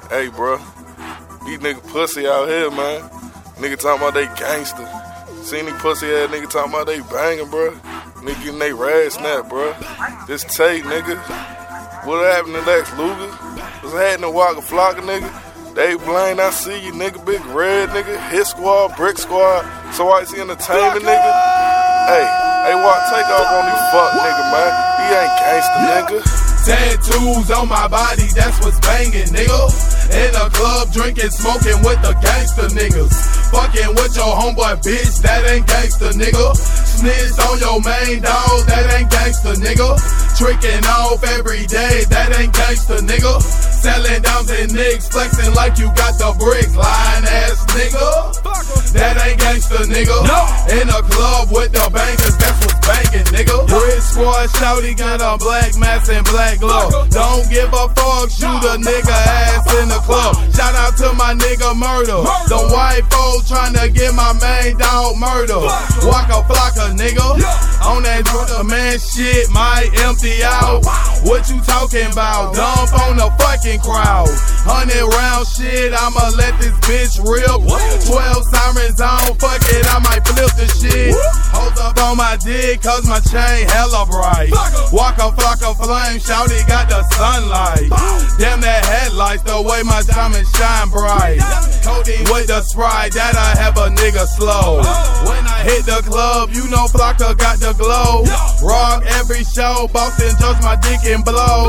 Hey, bro, these niggas pussy out here, man. Nigga talking about they gangster. Seen these pussy ass nigga talking about they banging, bro. Nigga getting they rad snap, bro. This Tate, nigga. What happened to Lex Luger? What's happening to Waka Flocka, nigga? Dave Blaine, I see you, nigga. Big Red, nigga. Hit Squad, Brick Squad. So I see entertainment, nigga. Hey, Waka, take off on these fuck nigga, man. He ain't gangster, nigga. Tattoos on my body, that's what's banging, nigga. In a club, drinking, smoking with the gangster niggas. Fucking with your homeboy, bitch, that ain't gangster, nigga. Snitch on your main dog, that ain't gangster, nigga. Tricking off every day, that ain't gangster, nigga. Selling dimes and nicks, flexing like you got the bricks, lying ass nigga. That ain't gangster, nigga. No. In a club with the bangers, that's what's banging, nigga. Brick Squad, shouty got a black mask and black glove. Don't give a fuck, shoot a nigga ass in the club. Shout out to my nigga Murder. The white folks tryna get my main dog murder. Waka Flocka, nigga. On that brother man shit, might empty out. What you talking about? Dump on the fucking crowd. 100 round shit, I'ma let this bitch rip. 12 sirens on, fuck it, I might flip the shit. Hold up on my dick, cause my chain hella bright. Waka Flocka flame, shouty got the sunlight. Damn that headlights, the way my diamonds shine bright. Codeine with the Sprite, that'll have a nigga slow. When I hit the club, you know Flocka got the glow. Rock every show, Boston judge my dick and blow.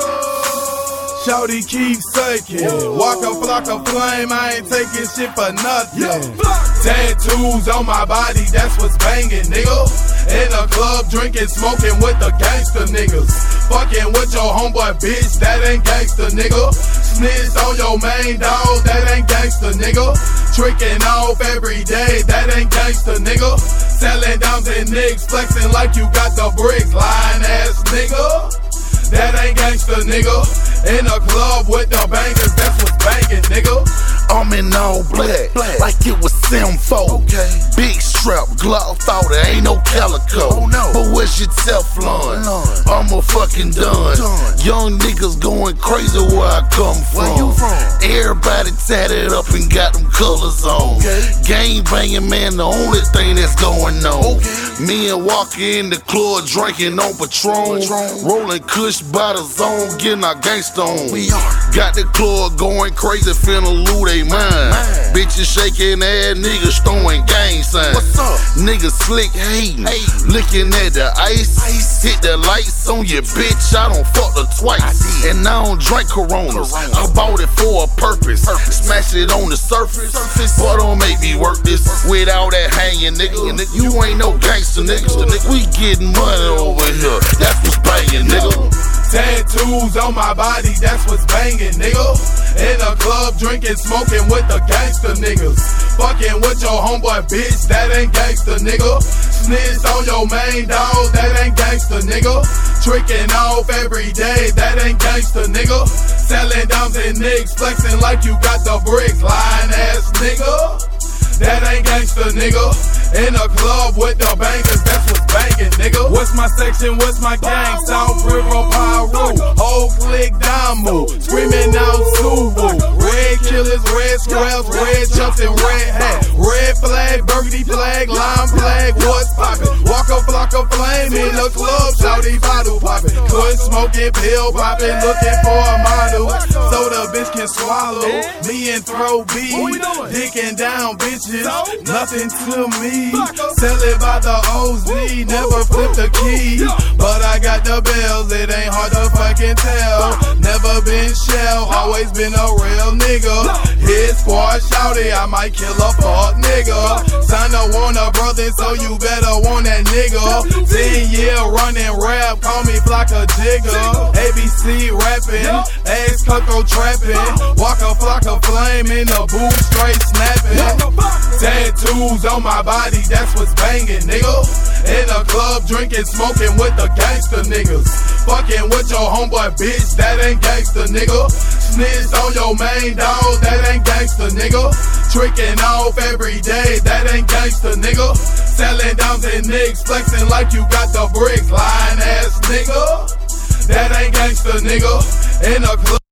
Shouty keep sucking. Waka Flocka flame, I ain't taking shit for nothing. Tattoos on my body, that's what's banging, nigga. In a club, drinking, smoking with the gangster niggas. Fucking with your homeboy, bitch, that ain't gangster, nigga. Snitch on your main dog, that ain't gangster, nigga. Tricking off every day, that ain't gangster, nigga. Selling dimes and nicks, flexing like you got the bricks, lying ass nigga. That ain't gangster, nigga. In a club with the bangers, that's what's banging, nigga. I'm in all black, like it was Sim4. Okay. Big strap, glove, thought it ain't no calico. Oh, no. But where's your Teflon? I'm a fucking done. Young niggas going crazy where I come from. Where you from? Everybody tatted up and got them colors on. Okay. Gang banging, man, the only thing that's going on. Okay. Me and Walker in the club drinking on Patron. Rolling Kush by the zone, getting our gangsta on. We are. Got the club going crazy, finna lose they mind. Bitches shaking ass, niggas throwing gang signs. What's up? Niggas slick hating, looking at the ice. Hit the lights on your bitch, I don't fuck her twice. And I don't drink Coronas, I bought it for a purpose. Smash it on the surface, but don't make me work this without that hanging, nigga. You ain't no gangster, nigga. We getting money over here, that's what's banging, nigga. Tattoos on my body, that's what's banging, nigga. In a club, drinking, smoking with the gangster niggas. Fucking with your homeboy, bitch, that ain't gangster, nigga. Snitch on your main dog, that ain't gangster, nigga. Tricking off every day, that ain't gangster, nigga. Selling dimes and nicks, flexing like you got the bricks, lying ass nigga. That ain't gangster, nigga. In a club with the bangers, that's what's banging, nigga. What's my section, what's my gang? South River, Pyro, whole click down move, screaming out Subaru. Red killers, red scrubs, red jumps and red hat. Red flag, burgundy flag, lime flag, what's poppin'? Waka Flocka flame in the club, shouty bottle poppin'. Quit smoking, pill poppin', looking for a model. So the bitch can swallow, me and throw B. Dicking down bitches, nothing to me. Sell it by the OZ, never flip the key. But I got the bells, it ain't hard to fucking tell. Never been shell, always been a real nigga. Hit Squad, shouty, I might kill a fuck nigga. Son of want a brother, so you better want that nigga. 10-year running rap, call me Flocka Jigger. ABC rapping, ass Coco trapping. Waka Flocka flame in the booth, straight snapping. Tattoos on my body, that's what's banging, nigga. In a club, drinking, smoking with the gangster niggas. Fucking with your homeboy, bitch, that ain't gangster, nigga. Snitch on your main dog, that ain't gangster, nigga. Tricking off every day, that ain't gangster, nigga. Selling dimes and nicks, flexing like you got the bricks, lying ass nigga. That ain't gangster, nigga. In a club.